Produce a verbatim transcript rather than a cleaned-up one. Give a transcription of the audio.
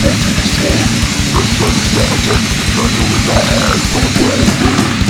It's satisfaction, and you in the hands of a